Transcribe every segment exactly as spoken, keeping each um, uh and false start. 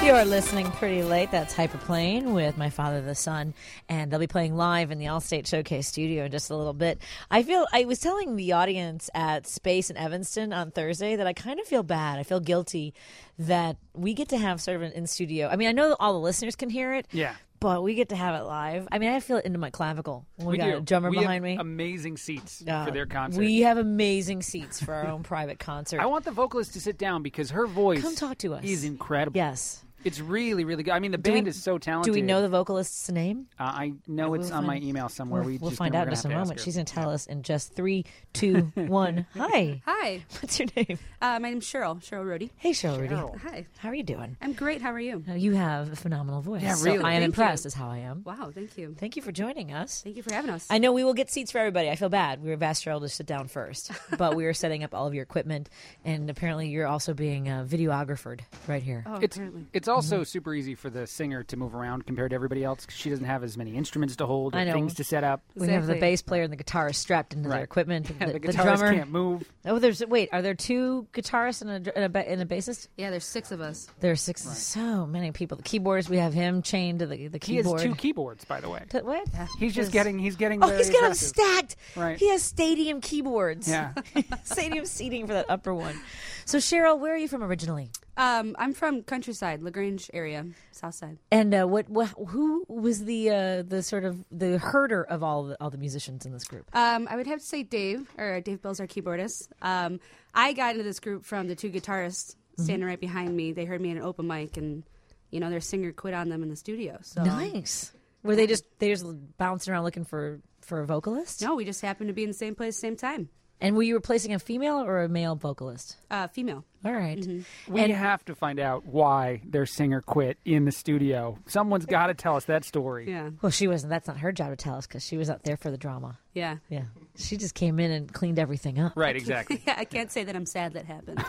You're listening pretty late. That's Hyperplane with My Father the Sun, and they'll be playing live in the Allstate Showcase studio in just a little bit. I feel I was telling the audience at Space in Evanston on Thursday that I kind of feel bad. I feel guilty that we get to have sort of an in studio. I mean, I know that all the listeners can hear it. Yeah. But we get to have it live. I mean, I feel it into my clavicle when we, we got do. a drummer we behind have me. Amazing seats uh, for their concert. We have amazing seats for our own private concert. I want the vocalist to sit down because her voice Come talk to us. is incredible. Yes. It's really, really good. I mean, the Do band we- is so talented. Do we know the vocalist's name? Uh, I know We'll it's on my find- email somewhere. We'll, we we'll just find know out we're in just a gonna have to moment. ask her. She's going to tell us in just three, two, one. Hi. Hi. What's your name? Uh, my name's Cheryl. Cheryl Rody. Hey, Cheryl Rudy. Cheryl. Hi. How are you doing? I'm great. How are you? Uh, you have a phenomenal voice. Yeah, So really. I am Thank impressed you. is how I am. Wow. Thank you. Thank you for joining us. Thank you for having us. I know we will get seats for everybody. I feel bad. We were asked Cheryl to sit down first, but we were setting up all of your equipment, and apparently you're also being uh, videographed right here. oh, It's apparently. it's also Mm-hmm. super easy for the singer to move around compared to everybody else because she doesn't have as many instruments to hold I or know. things to set up. We have the Exactly. bass player and the guitarist strapped into their Right. equipment. Yeah, the, the the guitarist drummer can't move. Oh, there's wait. Are there two guitarists and a, dr- and a, ba- and a bassist? Yeah, there's six of us. There are six. So many people. The keyboardist. We have him chained to the the He has keyboard. two keyboards, by the way. To- what? He's just Yes. getting he's getting Oh, very he's got them aggressive. stacked. Right. He has stadium keyboards. Yeah. Stadium seating for that upper one. So Cheryl, where are you from originally? Um, I'm from Countryside, LaGrange area, South Side. And uh, what, what? Who was the uh, the sort of the herder of all the, all the musicians in this group? Um, I would have to say Dave, or Dave Bill's our keyboardist. Um, I got into this group from the two guitarists standing right behind me. They heard me in an open mic, and you know their singer quit on them in the studio. So Nice. Were they just they just bouncing around looking for for a vocalist? no, we just happened to be in the same place, same time. And were you replacing a female or a male vocalist? Uh, female. All right. Mm-hmm. We And- have to find out why their singer quit in the studio. Someone's got to tell us that story. Yeah, Well, she wasn't. That's not her job to tell us because she was out there for the drama. yeah. Yeah. She just came in and cleaned everything up. Right, exactly. Yeah, I can't say that I'm sad that happened.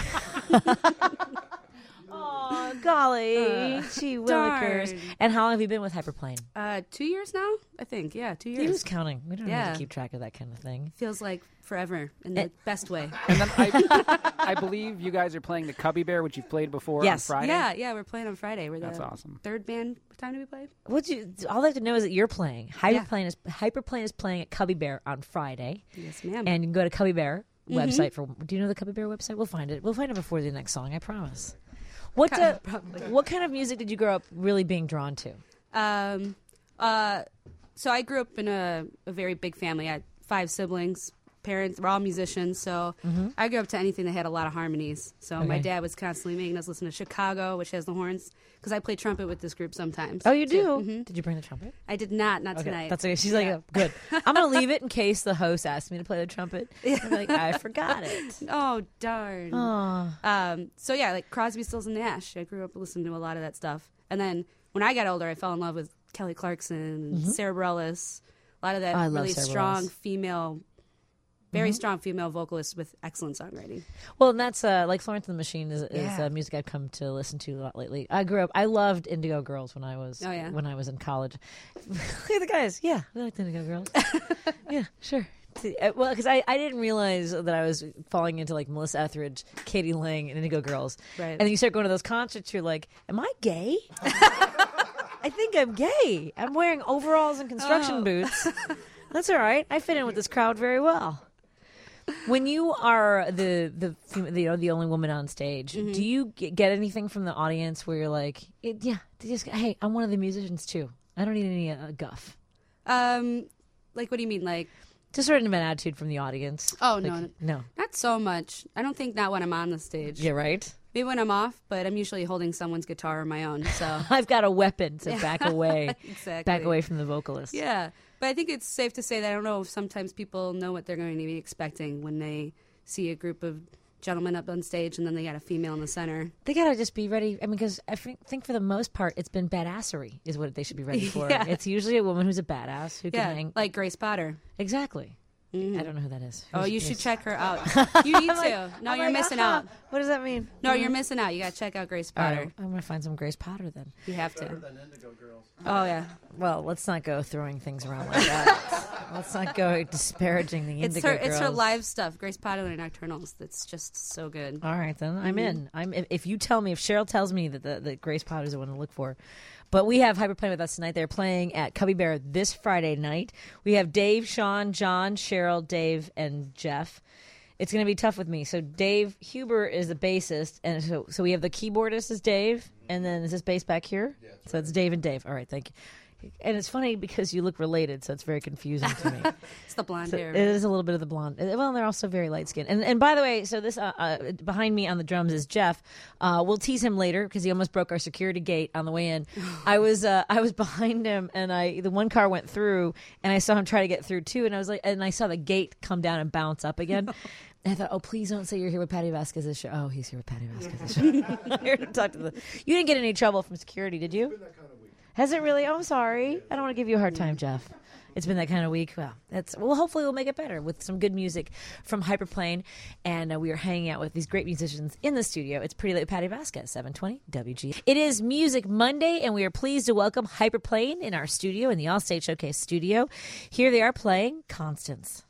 Oh, golly. Gee willikers. darn. And how long have you been with Hyperplane? Uh, two years now, I think. Yeah, two years. Who's counting? We don't have Yeah. to keep track of that kind of thing. Feels like forever in the Eh. best way. And then I, I believe you guys are playing the Cubby Bear, which you've played before Yes. on Friday. Yeah, yeah, we're playing on Friday. We're the That's awesome. third band. What time do we play? What you? All I have to know is that you're playing. Hyperplane is Hyperplane is playing at Cubby Bear on Friday, Yes, ma'am. and you can go to Cubby Bear website for. Do you know the Cubby Bear website? We'll find it. We'll find it before the next song. I promise. What uh, Probably. what kind of music did you grow up really being drawn to? Um, uh, so I grew up in a, a very big family. I had five siblings. Parents were all musicians, so I grew up to anything that had a lot of harmonies. So my Okay. dad was constantly making us listen to Chicago, which has the horns, because I play trumpet with this group sometimes. Oh, you too. do? Mhm. Did you bring the trumpet? I did not, not Okay, tonight. that's okay. She's Yeah. like, oh, good. I'm gonna leave it in case the host asks me to play the trumpet. I'm like, I forgot it. Oh, darn. Oh, Um, so yeah, like Crosby, Stills, and Nash. I grew up listening to a lot of that stuff. And then when I got older, I fell in love with Kelly Clarkson, and Sarah Bareilles, a lot of that Oh, I love really Sarah strong Bareilles. female, very strong female vocalist with excellent songwriting. well, and that's uh, like Florence and the Machine is, is Yeah. uh, music I've come to listen to a lot lately. I grew up. I loved Indigo Girls when I was Oh, yeah? when I was in college. Look at the guys. Yeah, we liked Indigo Girls. Yeah, sure. See, uh, Well, because I, I didn't realize that I was falling into like Melissa Etheridge, Katie Lang, and Indigo Girls. Right. And then you start going to those concerts, you're like, am I gay? I think I'm gay. I'm wearing overalls and construction Oh. boots. That's all right. I fit in with this crowd very well. When you are the the fem- the, you know, the only woman on stage, Mm-hmm. do you get, get anything from the audience where you're like, it, yeah, they just hey, I'm one of the musicians too. I don't need any uh, guff. Um, like, what do you mean? Like, Just sort of an attitude from the audience. oh, Like, no, no, no. not so much. I don't think not when I'm on the stage. Yeah, right. Maybe when I'm off, but I'm usually holding someone's guitar or my own. So I've got a weapon to back away, exactly. back away from the vocalist. Yeah, but I think it's safe to say that I don't know if sometimes people know what they're going to be expecting when they see a group of gentlemen up on stage and then they got a female in the center. They gotta just be ready. I mean, because I think, think for the most part, it's been badassery is what they should be ready for. Yeah. It's usually a woman who's a badass who can Yeah, hang. like Grace Potter. Exactly. Mm. I don't know who that is. Oh, Who's- you should who's- check her out. You need to. No, I'm you're like, missing uh-huh. out. What does that mean? No, you're missing out. You got to check out Grace Oh, Potter. I'm gonna find some Grace Potter then. You have to. Better than Indigo Girls. Oh, yeah. Well, let's not go throwing things around like that. Let's not go disparaging the It's Indigo her, it's her Girls. live stuff. Grace Potter and Nocturnals. That's just so good. All right, then I'm Mm-hmm. in. I'm if, if you tell me if Cheryl tells me that the, that Grace Potter's the one to look for. But we have Hyperplane with us tonight. They're playing at Cubby Bear this Friday night. We have Dave, Sean, John, Cheryl, Dave, and Jeff. It's going to be tough with me. So Dave Huber is the bassist, and so so we have the keyboardist is Dave, and then is this bass back here? Yeah, that's so it's Dave and Dave. All right, thank you. And it's funny because you look related, so it's very confusing to me. It's the blonde So hair. it is a little bit of the blonde. Well, they're also very light skinned. And and by the way, so this uh, uh, behind me on the drums is Jeff. Uh, we'll tease him later because he almost broke our security gate on the way in. I was uh, I was behind him, and I the one car went through, and I saw him try to get through too. And I was like, and I saw the gate come down and bounce up again. And I thought, oh, please don't say you're here with Patty Vasquez's show. Oh, he's here with Patty Vasquez's show. I'm here to talk to the. You didn't get any trouble from security, did you? Been that kind of week. Has it really? Oh, I'm sorry. I don't want to give you a hard time, Jeff. It's been that kind of week. Well, that's well. Hopefully, we'll make it better with some good music from Hyperplane, and uh, we are hanging out with these great musicians in the studio. It's Pretty Late with Patty Vasquez, seven twenty W G. It is Music Monday, and we are pleased to welcome Hyperplane in our studio in the Allstate Showcase studio. Here they are playing Constance.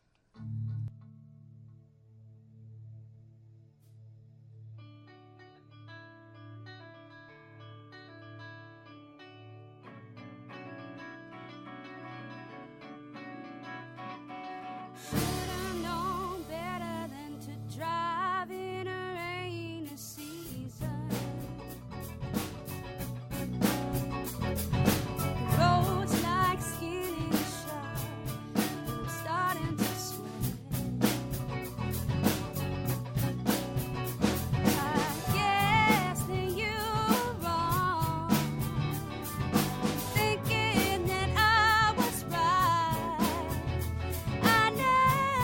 Should've known better than to drive in a rainy season. The road's like skin in shot. I'm starting to sweat. I guess that you're wrong, thinking that I was right. I never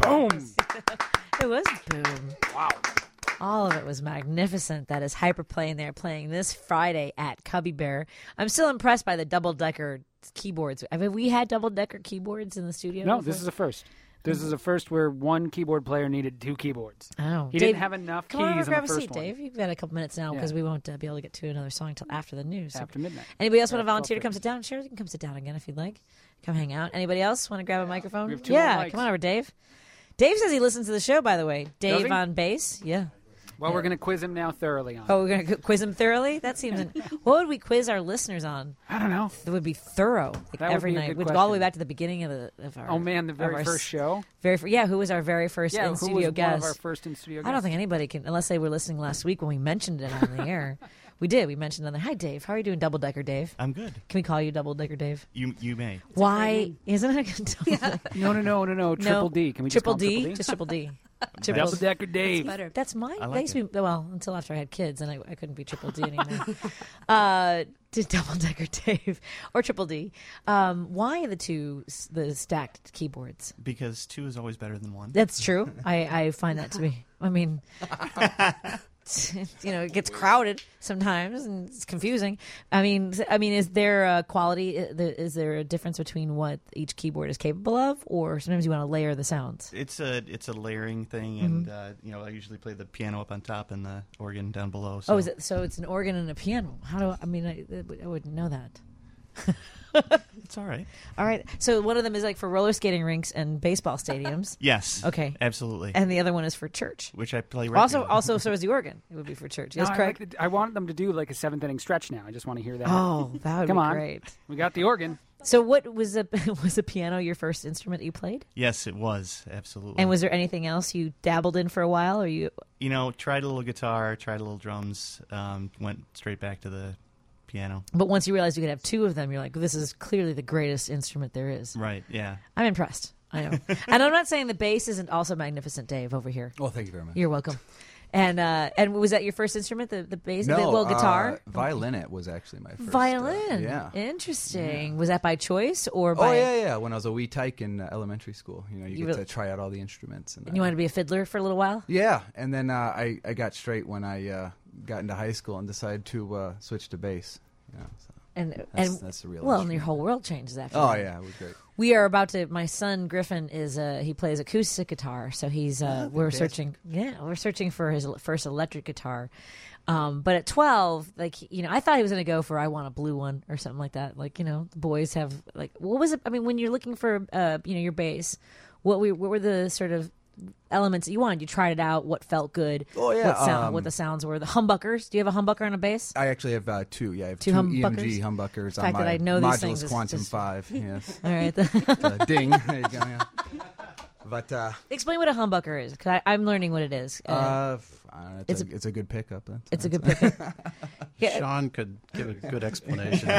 Boom. It was boom. Wow. All of it was magnificent. That is Hyperplane. They're playing this Friday at Cubby Bear. I'm still impressed by the double-decker keyboards. I mean, we had double-decker keyboards in the studio No, before? this is a first. This is a first where one keyboard player needed two keyboards. Oh, He Dave, didn't have enough come on over, keys on grab the a first seat, one. Dave. You've got a couple minutes now because Yeah. we won't uh, be able to get to another song until after the news. So- After midnight. Anybody else want to Yeah, volunteer to come twelve sit down? Sure, you can come sit down again if you'd like. Come hang out. Anybody else want to grab a microphone? We have two more yeah, mics. come on over, Dave. Dave says he listens to the show, by the way. Dave he? on bass. Yeah. Well, we're going to quiz him now thoroughly on. Oh, we're going to quiz him thoroughly? That seems... What would we quiz our listeners on? I don't know. It would be thorough, like That would every be a night. good We'd go all the way question. back to the beginning of the of our. Oh, man, the of very our first s- show? Very fir- yeah. Who was our very first Yeah, in who studio was one guest? of our first in studio guests? I don't think anybody can, unless they were listening last week when we mentioned it on the air. We did. We mentioned it on the. Hi, Dave. How are you doing, Double Decker Dave? I'm good. Can we call you Double Decker Dave? You you may. Why isn't it a good double No, no, no, no, no. Triple No. D. Can we Triple just call him D? Triple D? Just Triple D. Triple Double Decker Dave. Better. That's mine. I like that used to it. be, well, until after I had kids, and I, I couldn't be Triple D anymore. uh, to Double Decker Dave or Triple D. Um, why the two, s- the stacked keyboards? Because two is always better than one. That's true. I, I find that to be. I mean, you know, it gets crowded sometimes, and it's confusing. I mean, I mean, is there a quality? Is there a difference between what each keyboard is capable of, or sometimes you want to layer the sounds? It's a it's a layering thing, Mm-hmm. and uh, you know I usually play the piano up on top and the organ down below. So. Oh, is it? So it's an organ and a piano. How do I, I mean? I, I wouldn't know that. It's all right. All right. So one of them is like for roller skating rinks and baseball stadiums, Yes. Okay. Absolutely. and the other one is for church. Which I play Also, regularly. also, so is the organ. It would be for church. No, Yes, I, correct. like the, I want them to do like a seventh inning stretch now. I just want to hear that. Oh, that would Come be on. great. We got the organ. So, what was a was a piano your first instrument that you played? Yes, it was absolutely. And was there anything else you dabbled in for a while, or you? you know tried a little guitar, tried a little drums, um, went straight back to the piano. But once you realized you could have two of them, you're like, this is clearly the greatest instrument there is. Right. Yeah. I'm impressed. I am, and I'm not saying the bass isn't also magnificent, Dave. Over here, Well, thank you very much. you're welcome. And uh, and was that your first instrument, the the bass, no, the well guitar? Uh, violinet was actually my first. uh, Violin. yeah. Interesting. Was that by choice or Oh by? yeah, yeah. When I was a wee tyke in uh, elementary school, you know, you, You get really- to try out all the instruments. And And you uh, wanted to be a fiddler for a little while? Yeah, and then uh, I I got straight when I uh, got into high school and decided to uh, switch to bass. You know, so And that's, and that's the real. well, and your instrument. whole world changes after. Oh that. yeah, it was great. We are about to. My son Griffin is uh he plays acoustic guitar, so he's uh we're fantastic. searching. Yeah, we're searching for his first electric guitar. Um, but at twelve, like you know, I thought he was going to go for I want a blue one or something like that. Like you know, the boys have like what was it? I mean, when you're looking for uh you know your bass, what we what were the sort of elements that you wanted? You tried it out. What felt good? Oh, yeah, What sound? um, what the sounds were? The humbuckers. Do you have a humbucker on a bass? I actually have uh, two. Yeah, I have Two two, humbuckers? E M G humbuckers The on fact my that I know these Modulus things is Quantum just- Five. Yes, All right. uh, ding. There you go. Yeah. But uh, Explain what a humbucker is, because I'm learning what it is. Uh, uh, f- I don't know, it's, it's a, it's a good pickup. That's, it's a that's- good pickup. Yeah, Sean could give a good explanation.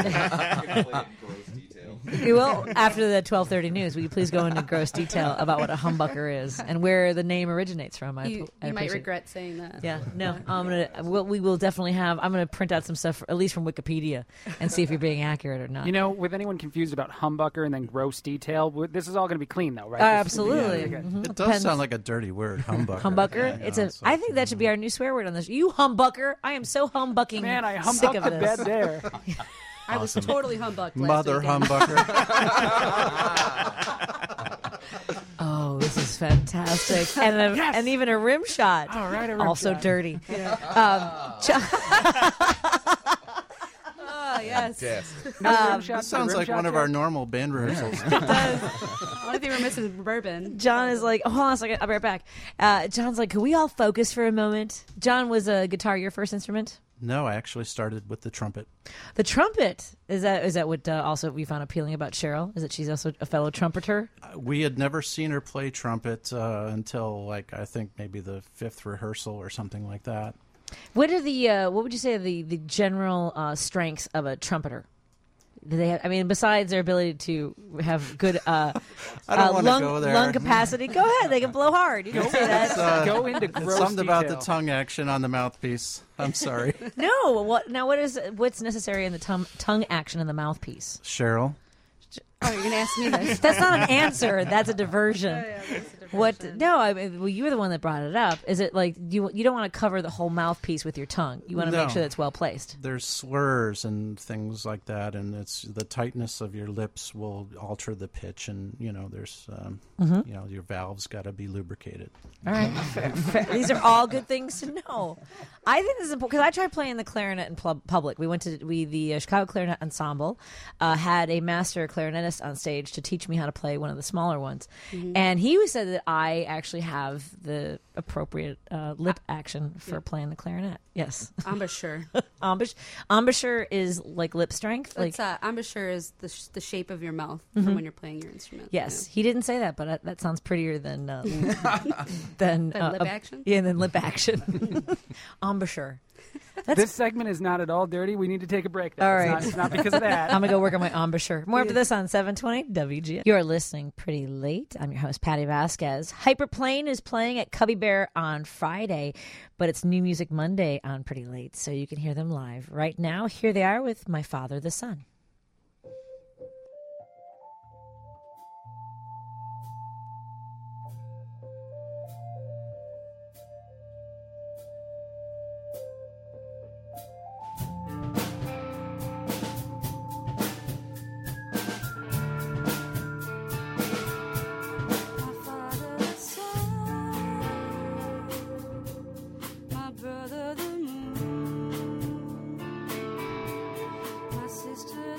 you will after the twelve thirty news. Will you please go into gross detail about what a humbucker is and where the name originates from? I, You, I you might appreciate- regret saying that. Yeah, no, I'm gonna. We'll, we will definitely have. I'm gonna print out some stuff, at least from Wikipedia, and see if you're being accurate or not. You know, with anyone confused about humbucker and then gross detail, w- this is all going to be clean, though, right? Uh, This- absolutely. Yeah, good. Mhm. It does Depends. sound like a dirty word, humbucker. humbucker. Yeah, It's you a. know, so- I think that should be our new swear word on this. You humbucker! I am so humbucking. Man, I sick humbucked of the this. bed there. I was Awesome. totally humbucked. last Mother weekend. humbucker. Oh, this is fantastic, and a, Yes! and even a rim shot. All right, a rim also shot. dirty. Um, John- Oh, yes. Yes. No rim Um, shot, This sounds rim like shot one of there? our normal band rehearsals. I think we're missing bourbon. John is like, oh, hold on a second, I'll be right back. Uh, John's like, can we all focus for a moment? John, was a guitar your first instrument? No, I actually started with the trumpet. The trumpet is that is that what uh, also we found appealing about Cheryl? Is that she's also a fellow trumpeter? Uh, We had never seen her play trumpet uh, until, like, I think maybe the fifth rehearsal or something like that. What are the uh, what would you say are the the general uh, strengths of a trumpeter? Do they have, I mean, besides their ability to have good uh, I don't uh, want to lung, go there. lung capacity, go ahead. They can blow hard. You can say that. Uh, Go into it's gross something about the detail. tongue action on the mouthpiece. I'm sorry. No. What now? What is what's necessary in the tongue tongue action in the mouthpiece? Cheryl? Oh, you're gonna ask me this? That's not an answer. That's a diversion. Oh, yeah, that's a What? diversion. No, I mean, well, you were the one that brought it up. Is it like you? You don't want to cover the whole mouthpiece with your tongue. You want to No. make sure that's well placed. There's slurs and things like that, and it's the tightness of your lips will alter the pitch, and you know, there's, um, Mm-hmm. you know, your valves got to be lubricated. All right, fair, fair. These are all good things to know. I think this is important because I tried playing the clarinet in pub- public. We went to we the uh, Chicago Clarinet Ensemble uh, had a master clarinetist on stage to teach me how to play one of the smaller ones, and he said that I actually have the appropriate uh, lip action for playing the clarinet. Yes, Embouchure. embouchure, embouchure is like lip strength. Like It's, uh, embouchure is the, sh- the shape of your mouth Mm-hmm. for when you're playing your instrument. yes, he didn't say that, but uh, that sounds prettier than uh, than Than uh, lip uh, action? Yeah, than lip action. Embouchure. This segment is not at all dirty. We need to take a break. Though. All It's right. not, it's not because of that. I'm going to go work on my embouchure. More after this on seven twenty W G. You're listening Pretty Late. I'm your host, Patty Vasquez. Hyperplane is playing at Cubby Bear on Friday, but it's New Music Monday on Pretty Late, so you can hear them live. Right now, here they are with My Father the Sun. My father the sun, my brother the moon, my sister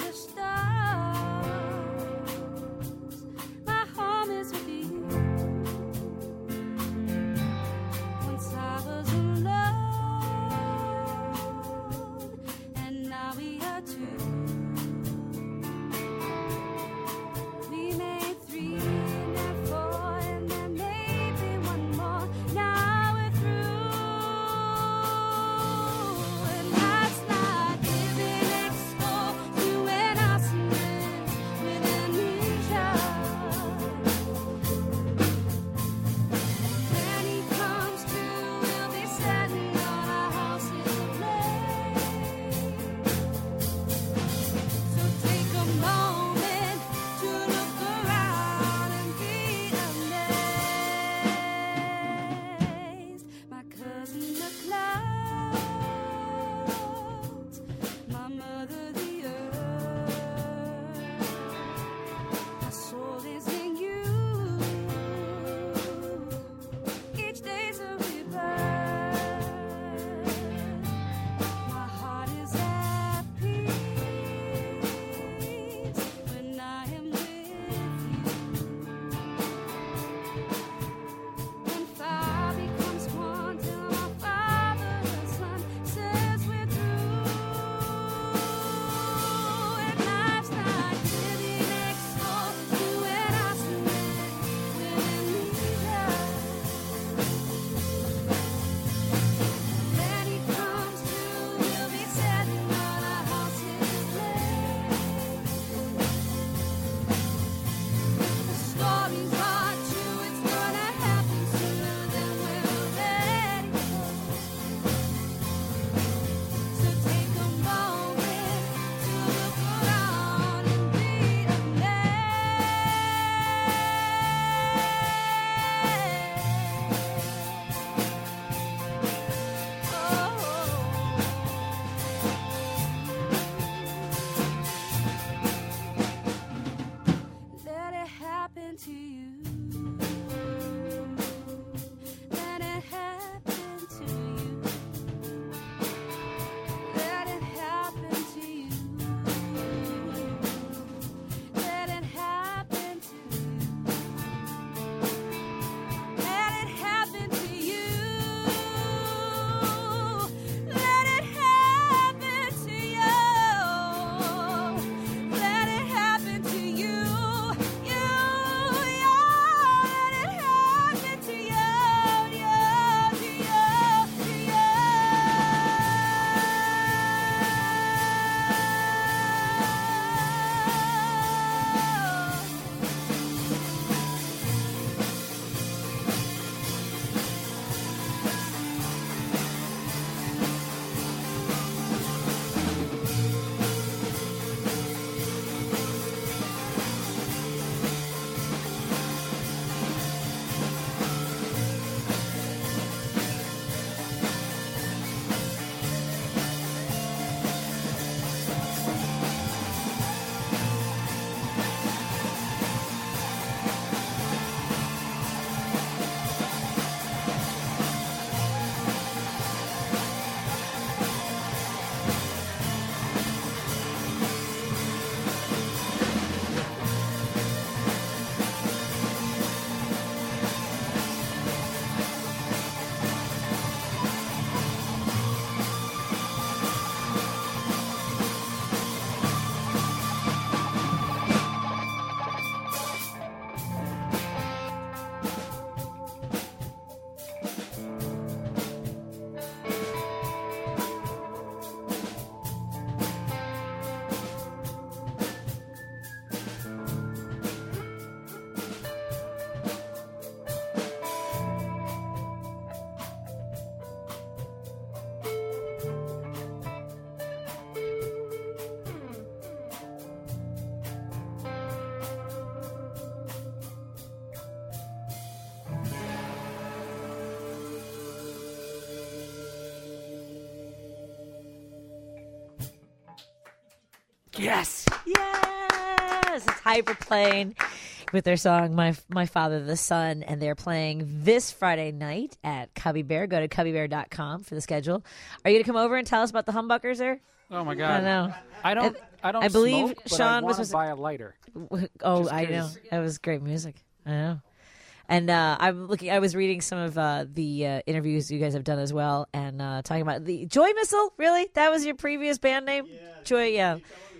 Yes. Yes, it's Hyperplane with their song "My My Father the Sun," and they're playing this Friday night at Cubby Bear. Go to cubby bear dot com for the schedule. Are you going to come over and tell us about the humbuckers there? Oh my God. I know. I don't. I don't. I believe smoke, but Sean I was want supposed to to- buy a lighter. Oh, Just I know. 'cause- That was great music. I know. And uh, I'm looking. I was reading some of uh, the uh, interviews you guys have done as well, and uh, talking about the Joy Missile. Really, that was your previous band name, Joy. Yeah.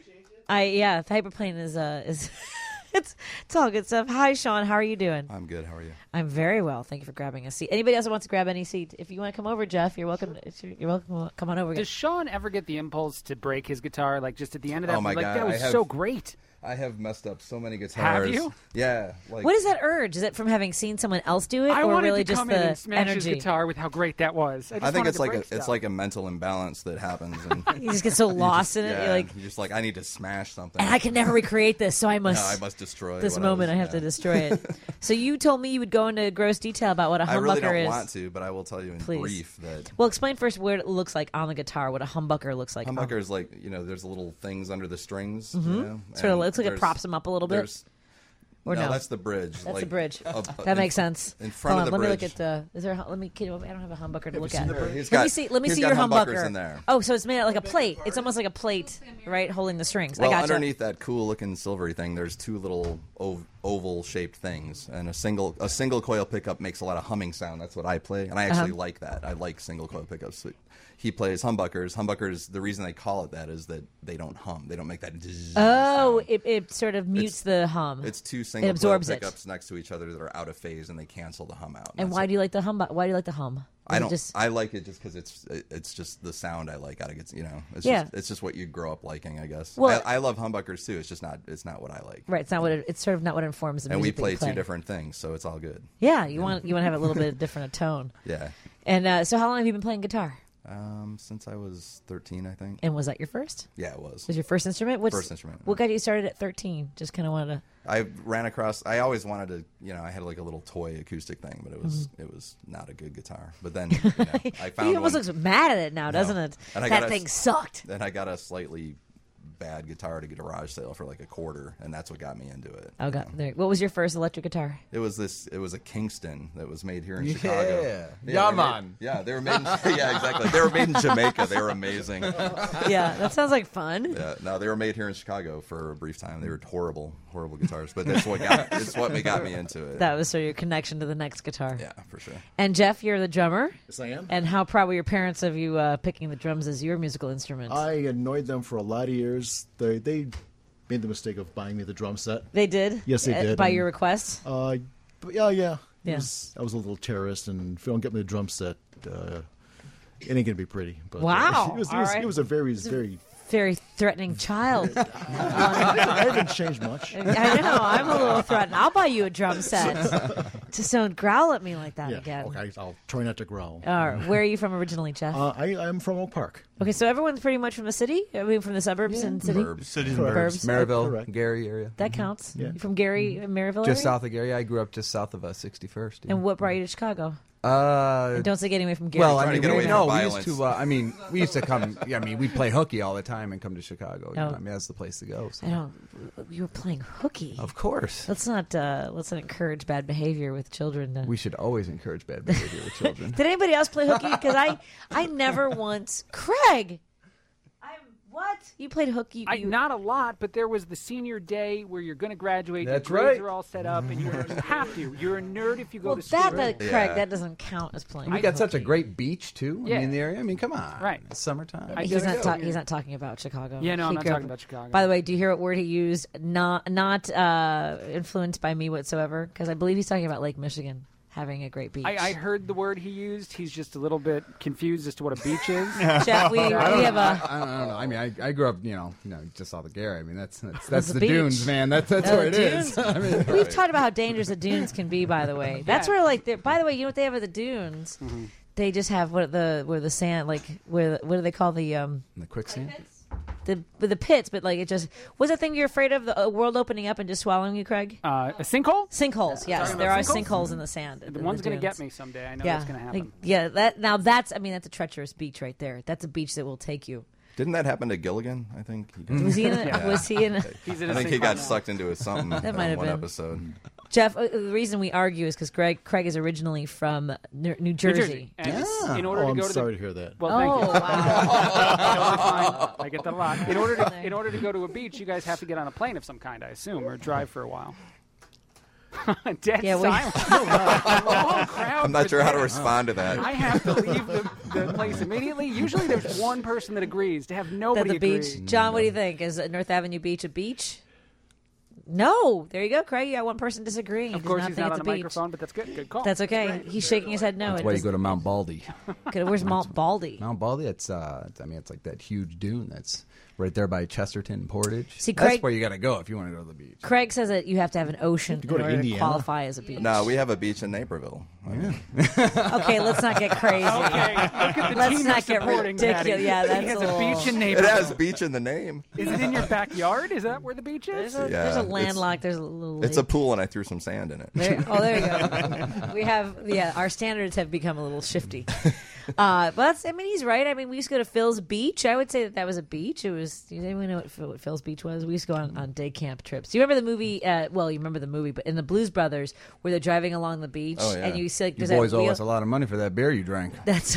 I yeah. Hyperplane is uh is it's it's all good stuff. Hi, Sean. How are you doing? I'm good. How are you? I'm very well. Thank you for grabbing a seat. Anybody else that wants to grab any seat, if you want to come over, Jeff, you're welcome. You're welcome. Come on over. Does Sean ever get the impulse to break his guitar, like just at the end of that? Oh, my like God, that was I have- so great. I have messed up so many guitars. Have you? Yeah. Like, What is that urge? Is it from having seen someone else do it, I or wanted really to just come the in and smash energy? his guitar with how great that was. I, just I think wanted it's to like a, break it's stuff. like a mental imbalance that happens, and You just get so lost in it. yeah, You're like, you're just like, I need to smash something. and I can never recreate this, so I No, must. I must destroy this what moment, I, I, was, have yeah. to destroy it. So you told me you would go into gross detail about what a humbucker I really don't is. want to, but I will tell you in Please. brief that Well, explain first what it looks like on the guitar. What a humbucker looks like. humbucker is like, you know, there's little things under the strings. Mm-hmm. You know, Sort of and looks like it there's- props them up a little bit. there's- Or no, no? that's the bridge. That's like, the bridge. uh, That in- makes sense. In front Hold of on, the let bridge. me look at the. Is there? a- Let me. Can, I don't have a humbucker to look at. seen the bridge? He's let me got- see. Let me he's see got your humbuckers humbucker. in there. Oh, so it's made out like a plate. It's almost like a plate, right, holding the strings. Well, I gotcha. underneath that cool-looking silvery thing, there's two little ov- oval-shaped things, and a single a single coil pickup makes a lot of humming sound. That's what I play, and I actually Uh-huh. like that. I like single coil pickups. But he plays humbuckers. Humbuckers. The reason they call it that is that they don't hum. They don't make that. zzz Oh, sound. it, it sort of mutes the hum. It's two single absorbs coil it. pickups next to each other that are out of phase, and they cancel the hum out. and That's why it. do you like the hum? Why do you like the hum? Is I it don't. Just, I like it just because it's it- it's just the sound I like. Out of it, you know. It's Yeah. Just, it's just what you grow up liking, I guess. Well- I, I love humbuckers too. It's just not. It's not what I like. right. It's not what it, it's sort of not what informs the And we music that play you two different things, so it's all good. Yeah, you want you want to have a little bit different a tone. Yeah. And uh, so, how long have you been playing guitar? Um, since I was thirteen, I think. And was that your first? Yeah, it was. Was your first instrument? What's, First instrument. What got you started at thirteen? Just kind of wanted to. I ran across. I always wanted to. You know, I had like a little toy acoustic thing, but it was it was not a good guitar. But then you know, I found he almost one. looks mad at it now, doesn't No. it? And I That got a- thing sucked. Then I got a slightly bad guitar at a garage sale for like a quarter, and that's what got me into it. Oh you God! know. There. What was your first electric guitar? It was this. It was a Kingston that was made here in Yeah. Chicago. Yeah, they were man. made- yeah, they were made. In, yeah, exactly. They were made in Jamaica. They were amazing. Yeah, that sounds like fun. Yeah, no, they were made here in Chicago for a brief time. They were horrible, horrible guitars, but that's what got. It's what got me into it. That was sort of your connection to the next guitar. yeah, for sure. And Jeff, you're the drummer. Yes, I am. And how proud were your parents of you uh, picking the drums as your musical instrument? I annoyed them for a lot of years. They they made the mistake of buying me the drum set. they did. Yes, they Uh, did, By and- your request. Uh, but yeah, yeah. It Yeah. was- I was a little terrorist, and if you don't get me the drum set, uh, it ain't gonna be pretty. But, uh, Wow. it was, it All was, right. it was a very very. Very threatening child. I didn't change much. I know. I'm a little threatened. I'll buy you a drum set. Just don't growl at me like that Yeah. again. Okay, I'll try not to growl. All right. Where are you from originally, Jeff? Uh, I I'm from Oak Park. okay, so everyone's pretty much from the city. I mean, from the suburbs and city. Burbs. Cities Correct. Burbs. Maryville, Correct. Gary area. That counts. Yeah. You from Gary, Maryville Just area? south of Gary. I grew up just south of uh, sixty-first. yeah. And what brought you to Chicago? Uh, And don't say getting away from Gary. well, Trying I to mean, get we, away no, from we used violence. to. Uh, I mean, we used to come. Yeah, I mean, we'd play hooky all the time and come to Chicago. You Oh. know? I mean, that's the place to go. So. I don't. You were playing hooky. Of course, Let's not. Uh, let's not encourage bad behavior with children. uh. we should always encourage bad behavior with children. Did anybody else play hooky? Because I, I never once. Craig, I'm what? You played hooky? I, you, not a lot, but there was the senior day where you're going to graduate. That's your grades right. are all set up, and you're, you have to. You're a nerd if you go well, to school. that, that Craig, Yeah. that doesn't count as playing. we got such a hooky. great beach too. Yeah. I mean, the area. I mean, come on. Right. It's summertime. I He's gotta not. go. Ta- he's not talking about Chicago. Yeah, no, I'm He not grew talking up- about Chicago. By the way, do you hear what word he used? Not not uh, influenced by me whatsoever, because I believe he's talking about Lake Michigan having a great beach. I, I heard the word he used. He's just a little bit confused as to what a beach is. Jeff, we, we have a. I don't, I don't know. I mean, I, I grew up, you know, you know, just south of Gary. I mean, that's that's, That's that's the the, beach. dunes, man. That's that's Oh, where it the is. dunes. I mean, We've talked about how dangerous the dunes can be. By the way, that's Yeah. where like. they're- By the way, you know what they have at the dunes? Mm-hmm. They just have what the where the sand like where what do they call the um the quicksand. the the pits? But like it just what's that thing you're afraid of? The uh, world opening up and just swallowing you, Craig? Uh, a sinkhole? Sinkholes. Yes, Talking there are about sinkholes? sinkholes in the sand. at The the one's going to dunes. get me someday. I know Yeah, that's going to happen. like, yeah. That now that's I mean that's a treacherous beach right there. That's a beach that will take you. Didn't that happen to Gilligan? I think he got, Was he in? A, Yeah. Was he in? A, He's in I a think he sink got now. sucked into a something That in might have one been. episode. Jeff, uh, the reason we argue is because Greg Craig is originally from New, New Jersey. New Jersey. And Yeah. in order oh, to I'm go to sorry the, to hear that. well, thank Oh, you. wow. Totally fine. I get that a lot. In order to in order to go to a beach, you guys have to get on a plane of some kind, I assume, or drive for a while. Dead Yeah, we- silence. Long crowd I'm not for sure how to that. respond to that. I have to leave the, the place immediately. Usually, there's one person that agrees. To have At nobody the beach. agree. John, what do you think? Is North Avenue Beach a beach? No. There you go, Craig. You got one person disagreeing. He Of does course, not he's think not it's on a a beach. microphone, but that's good. Good call. That's okay. He's shaking his head no. That's it why you does- go to Mount Baldy. Good. Where's Mount Baldy? Mount Baldy, it's uh, I mean, it's like that huge dune that's right there by Chesterton and Portage. See, that's Craig- where you got to go if you want to go to the beach. Craig says that you have to have an ocean in go to order to Indiana? qualify as a beach. No, we have a beach in Naperville. I mean, Okay, let's not get crazy. Okay, look at the Let's team not you're get supporting, ridiculous. Patty. Yeah, that's he has a a, little- beach in it Naperville. has beach in the name. Is it in your backyard? Is that where the beach is? There's a, Yeah, there's a it's- landlocked. There's a little. It's a lake. pool, and I threw some sand in it. There, oh, there you go. We have, yeah, our standards have become a little shifty. Uh, but that's, I mean, he's right. I mean, we used to go to Phil's Beach. I would say that that was a beach. It was. Does anyone know what, Phil, what Phil's Beach was? We used to go on, on day camp trips. Do you remember the movie? Uh, well, you remember the movie, but in the Blues Brothers, where they're driving along the beach, Oh, yeah. and you see like You there's boys that owe wheel- us a lot of money for that beer you drank. That's.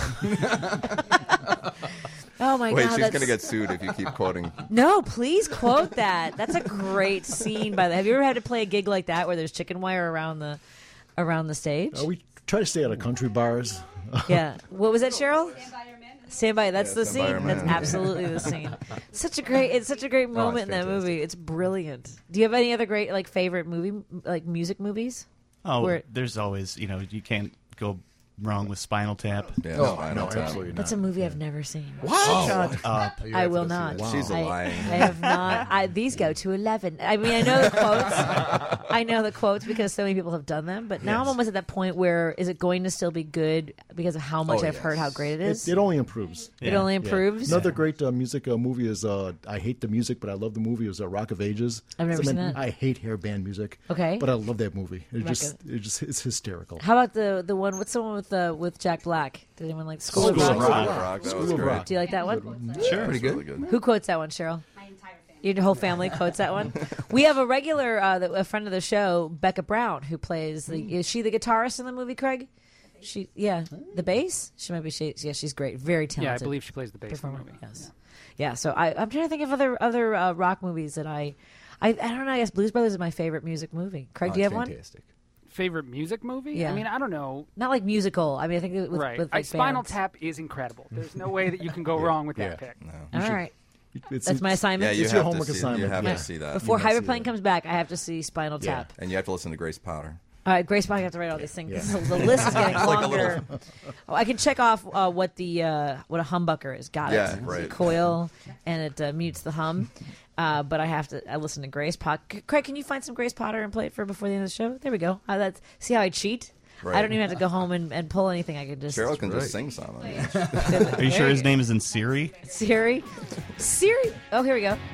Oh my Wait, god! she's that's... gonna get sued if you keep quoting. No, please quote that. That's a great scene. By the have you ever had to play a gig like that where there's chicken wire around the around the stage? Uh, we try to stay out of country bars. Yeah. What was that, Cheryl? Stand by. That's the Stand by scene. Your That's Man. absolutely the scene. Such a great. It's such a great moment in that fantastic. movie. It's brilliant. Do you have any other great like favorite movie like music movies? Oh, Where- there's always, you know, you can't go wrong with Spinal Tap. Yeah, Oh, Spinal no, Tap. absolutely not. That's a movie I've never seen. What? Shut up. You I have to will go see not. that. She's I, lying. I have not. I, these go to eleven. I mean, I know the quotes. I know the quotes because so many people have done them. But now I'm Yes. almost at that point where is it going to still be good because of how much Oh, I've heard how yes. great it It, is? it only improves. It Yeah. only Yeah. improves. Another great uh, music uh, movie is uh, I hate the music, but I love the movie. Is uh, Rock of Ages. I've never I mean, seen that. I hate hair band music. Okay. but I love that movie. It Rock just, of- it just, it's hysterical. How about the the one? What's the one with uh, with Jack Black? Did anyone like School, School of of Rock? Rock. School of Rock. That School was of great. Rock. Do you like that one? Sure. Pretty good. good. Who quotes that one, Cheryl? My entire family. Your whole family quotes that one. We have a regular, uh, the- a friend of the show, Becca Brown, who plays the. Is she the guitarist in the movie, Craig? She, yeah, the bass. She might be. She, yeah, she's great. Very talented. Yeah, I believe she plays the bass in the performer. movie. Yes. Yeah. So I, I'm trying to think of other other uh, rock movies that I, I, I don't know. I guess Blues Brothers is my favorite music movie. Craig, Oh, do you have it's one? fantastic. Favorite music movie? Yeah. I mean, I don't know. Not like musical. I mean, I think with, right. with I, like Spinal bands. Tap is incredible. There's no way that you can go wrong with that Yeah. pick. All right. It's, That's my Yeah, assignment. you It's have your to homework see, assignment, You have yeah. to see that, Before You must see Hyperplane that. comes back, I have to see Spinal Yeah. Tap. and you have to listen to Grace Powder. All right, Grace, I have to write all these things. Yeah. This is- the list is getting It's like a longer. Oh, I can check off uh, what the uh, what a humbucker is. Got Yeah, it. It's a right. coil, and it uh, mutes the hum. Uh, but I have to. I listen to Grace Potter. Craig, can you find some Grace Potter and play it for before the end of the show? There we go. Uh, that's see how I cheat. I Right. don't even have to go home and, and pull anything. I can just Cheryl can Right. just sing some. I mean, Are you sure his name is in Siri? Siri, Siri. Oh, here we go.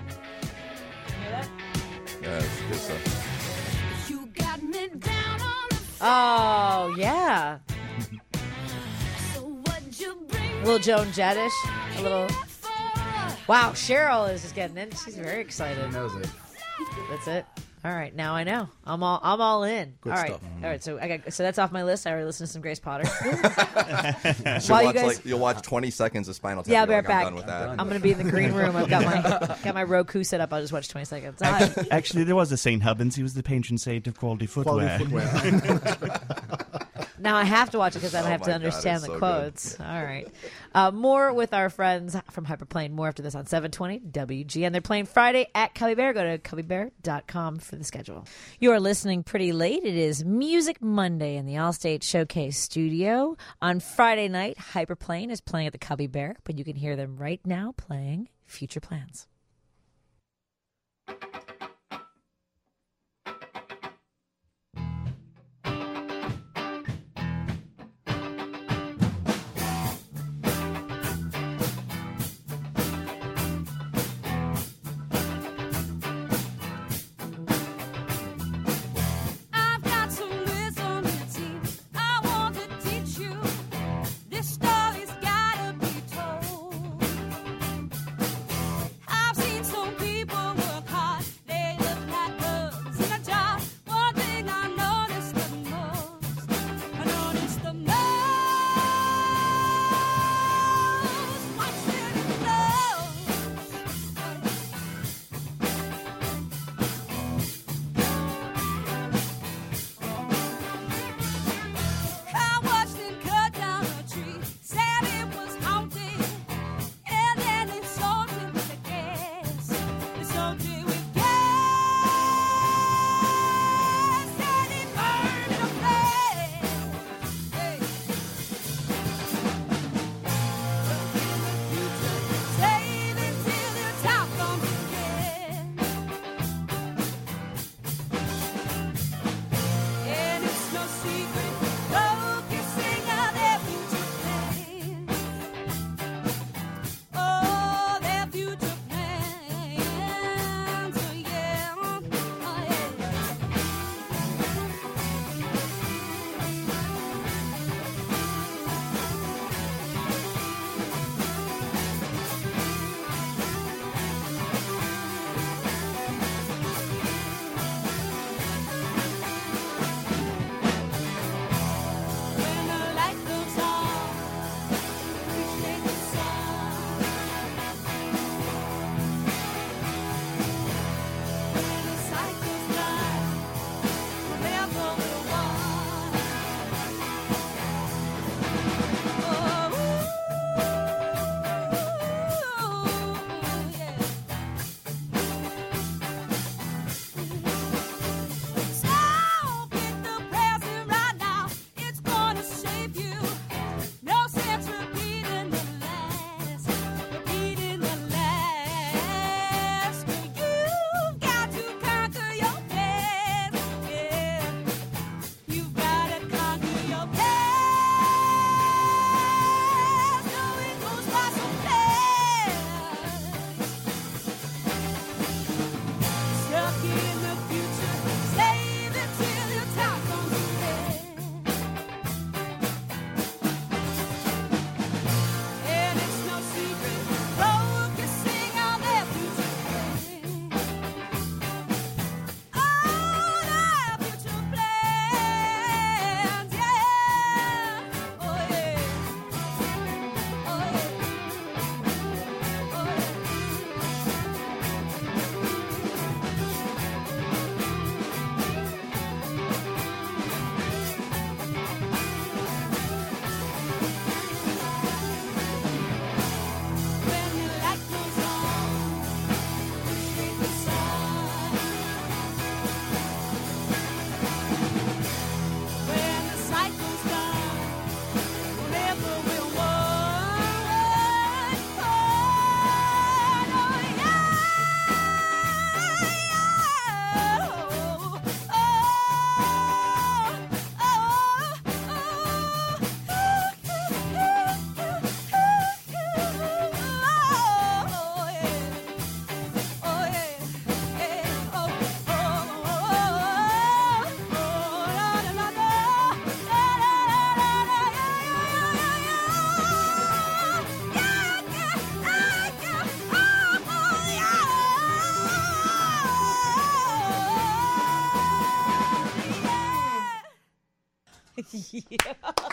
yeah, it's good stuff. You got me down on the Oh yeah, so what'd you bring little Joan Jett-ish. A little. for? Wow, Cheryl is just getting in. She's very excited. Knows it. That's it. All right, now I know. I'm all I'm all in. Good all right, stuff. all right. So I got so that's off my list. I already listened to some Grace Potter. She'll While you watch, guys- like, you'll watch twenty seconds of Spinal Tap. Yeah, I'll You're be like, right I'm back. done with that. I'm gonna be in the green room. I've got my got my Roku set up. I'll just watch twenty seconds. All right. Actually, there was a Saint Hubbins. He was the patron saint of quality footwear. Quality footwear. Now I have to watch it because I don't Oh have my to God, understand it's the so good. quotes. All right. Uh, more with our friends from Hyperplane. More after this on seven twenty W G. And they're playing Friday at Cubby Bear. Go to cubby bear dot com for the schedule. You are listening pretty late. It is Music Monday in the Allstate Showcase studio. On Friday night, Hyperplane is playing at the Cubby Bear, but you can hear them right now playing Future Plans. I've got some wisdom and teeth I want to teach you. This story's gotta be told. Yeah.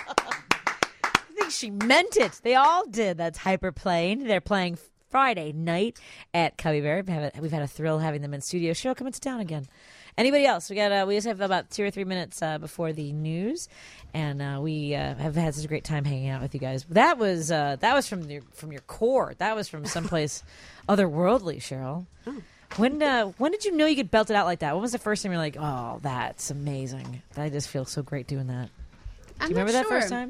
I think she meant it. They all did. That's Hyperplane. They're playing Friday night at Cubby Bear. We've had a, we've had a thrill having them in studio. Cheryl, come into town again. Anybody else? We got. Uh, we just have about two or three minutes uh, before the news, and uh, we uh, have had such a great time hanging out with you guys. That was uh, that was from your from your core. That was from someplace otherworldly, Cheryl. Oh. When uh, when did you know you could belt it out like that? When was the first time you're like, oh, that's amazing? I just feel so great doing that. I'm Do you remember not that sure. first time?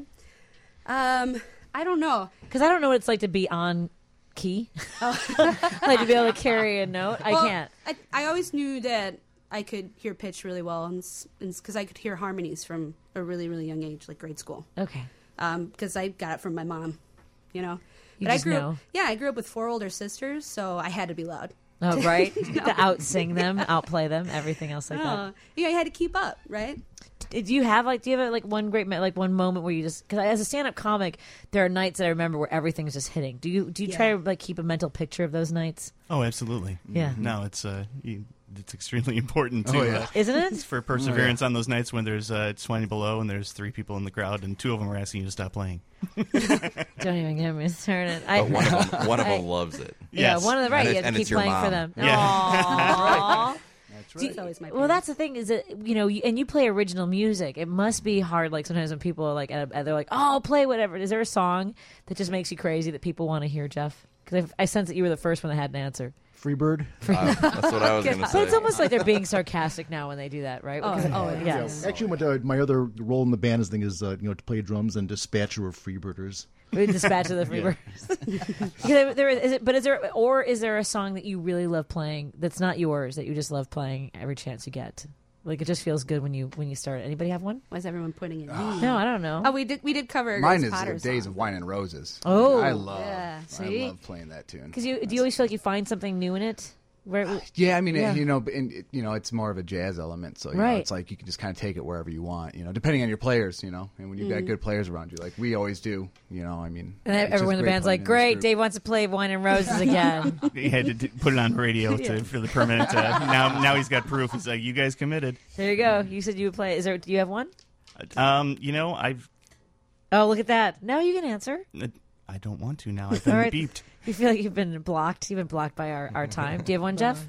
Um, I don't know. Because I don't know what it's like to be on key, like to be able to carry a note. I Well, can't. I, I always knew that I could hear pitch really well, and because I could hear harmonies from a really, really young age, like grade school. Okay. Because I got it from my mom, you know. You but just I grew know. Up, yeah, I grew up with four older sisters, so I had to be loud. Oh, right. No. To outsing them, outplay them, everything else like Oh, that. yeah, I had to keep up, right? Did you have like? Do you have like one great mo- like one moment where you just? Because as a stand-up comic, there are nights that I remember where everything's just hitting. Do you do you try Yeah. to like keep a mental picture of those nights? Oh, absolutely. Yeah. No, it's uh, you, it's extremely important to, Oh, yeah. uh, Isn't it? for perseverance on those nights when there's uh, it's twenty below and there's three people in the crowd and two of them are asking you to stop playing. Don't even get me started. I, But one of them, one of I- them loves it. Yeah, Yes. one of the right. And You it- have to and keep it's your playing for mom. them. Yeah. Aww. That's Do you- It's always my well, that's parents. the thing is that you know, you, and you play original music. It must be hard. Like sometimes when people are like, uh, they're like, "Oh, I'll play whatever." Is there a song that just makes you crazy that people want to hear, Jeff? Because I, I sense that you were the first one that had an answer. Freebird. Uh, that's what I was going to But say. it's almost like they're being sarcastic now when they do that, right? Oh, Because- oh, yeah. yes. Actually, my, uh, my other role in the band is thing is uh, you know to play drums and dispatcher of Freebirders. We dispatch of the Freebirds. Yeah, there is, is it, but is there or is there a song that you really love playing that's not yours that you just love playing every chance you get? Like it just feels good when you when you start. Anybody have one? Why is everyone pointing at me? No, I don't know. Oh, we did. We did cover Mine Grace is uh, Potter's Days song. of Wine and Roses. Oh, I love. yeah. I See? love playing that tune. Because you do you always feel like you find something new in it? Where, Yeah, I mean, Yeah. It, you know, and it, you know, it's more of a jazz element, so you know, Right. it's like you can just kind of take it wherever you want, you know, depending on your players, you know, and when you've got good players around you, like we always do, you know, I mean, and it's everyone in just the band's playing like, in this "Great, group. Dave wants to play Wine and Roses again." He had to d- put it on radio to, for the permanent. Uh, now, now he's got proof. He's like, "You guys committed." There you go. You said you would play. Is there? Do you have one? Um, you know, I've. Oh, look at that. Now you can answer. I don't want to now. I've been All right. beeped. You feel like you've been blocked. You've been blocked by our, our time. Do you have one, Jeff?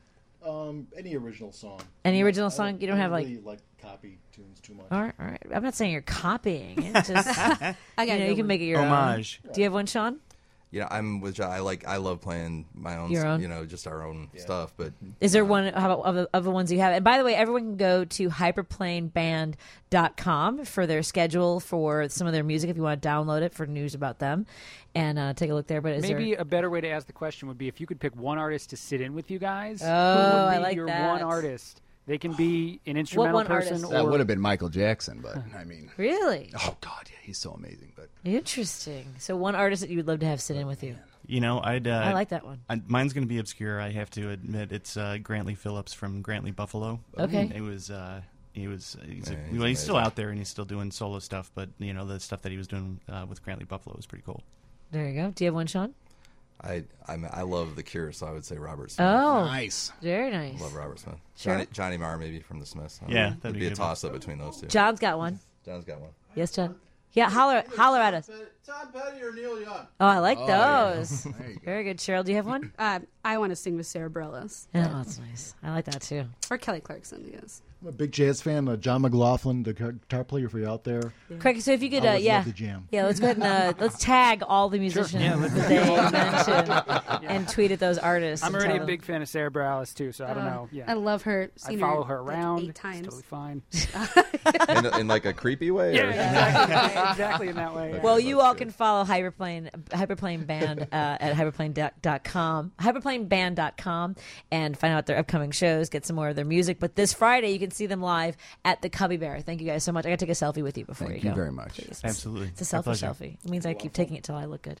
Um, any original song. Any original I song? You don't have, like- really like copy tunes too much. All right, all right. I'm not saying you're copying it. Just I got you know, a you good can one. make it your Homage. own. Do you have one, Sean? Yeah, I'm with John. I like. I love playing my own. Your own? You know, just our own stuff. But Is there one how about, of, the, of the ones you have? And by the way, everyone can go to hyperplane band dot com for their schedule for some of their music if you want to download it for news about them and uh, take a look there. But is Maybe there? a better way to ask the question would be if you could pick one artist to sit in with you guys. Oh, who would I be like your that. one artist? They can be an instrumental one person artist? or That would have been Michael Jackson, but I mean, Really oh god, yeah, he's so amazing. But interesting. So one artist that you would love to have sit in with you. You know, I'd. Uh, I like that one. I, mine's going to be obscure. I have to admit, it's uh, Grantley Phillips from Grantley Buffalo. Okay. It was. Uh, he was. He's, a- Yeah, he's well, he's still amazing. out there and he's still doing solo stuff. But you know, the stuff that he was doing uh, with Grantley Buffalo was pretty cool. There you go. Do you have one, Sean? I I'm, I love The Cure, so I would say Robert Smith. Oh, nice. very nice. I love Robert Smith. Sure. Johnny, Johnny Marr maybe from the Smiths. I don't Yeah, know. that'd It'd be be a a good one. toss up between those two. John's got one. John's got one. Yes, John. Yeah, holler, holler at us. Tom Petty or Neil Young? Oh, I like Oh, yeah. those. There you go. Very good. Cheryl, do you have one? Uh, I want to sing with Sarah Bareilles. Yeah, oh, that's nice. I like that too. Or Kelly Clarkson, yes. I'm a big jazz fan. Uh, John McLaughlin, the guitar player for you out there. Craig, so if you could, I uh, would yeah, love to jam. yeah, let's go ahead and uh, let's tag all the musicians Yeah, that they mentioned and tweet at those artists. I'm and already tell a big fan of Sarah Bareilles too, so I don't Uh, know. Yeah, I love her. I Seen follow her like, around eight It's times. totally fine. in, in like a creepy way. yeah, or- exactly, exactly in that way. yeah. Well, you That's all good. can follow Hyperplane Hyperplane Band uh, at hyperplane dot com, hyperplane band dot com, and find out their upcoming shows, get some more of their music. But this Friday, you can see them live at the Cubby Bear. Thank you guys so much. I got to take a selfie with you before Thank you you go. very much. Please. Absolutely. It's a My selfish pleasure. selfie. It means I keep taking it till I look good.